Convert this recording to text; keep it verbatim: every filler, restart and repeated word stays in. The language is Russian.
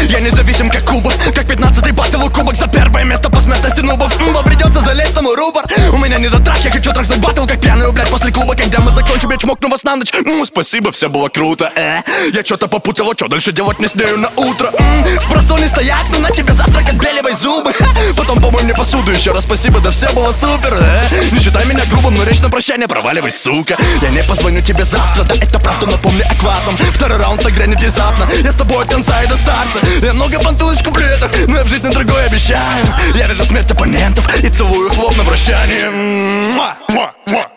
Я независим как кубок, как пятнадцатый батл у кубок. За первое место по смертности нубов. Мба, придется залезть на мой рупор. У меня не до трах, я хочу трахнуть батл, как пьяную, блядь, после клуба. Когда мы закончим, я чмокну вас на ночь. М, Спасибо, все было круто, э Я что-то попутал, а что дальше делать не смею на утро. М, Спросу не стоять, но на тебе завтрак отбеливай зубы. Ха, Потом помой мне посуду, еще раз спасибо, да все было супер, э Не считай меня грубым, но речь на прощание, проваливай, сука. Я не позвоню тебе завтра, да это правда, но помни о главном. Второй раунд нагрянет внезапно, я с тобой от конца и до старта. Я много понтуюсь в куплетах, но я в жизни другое обещаю. Я вижу смерть оппонентов и целую их в лоб на прощание. Муа, муа, муа.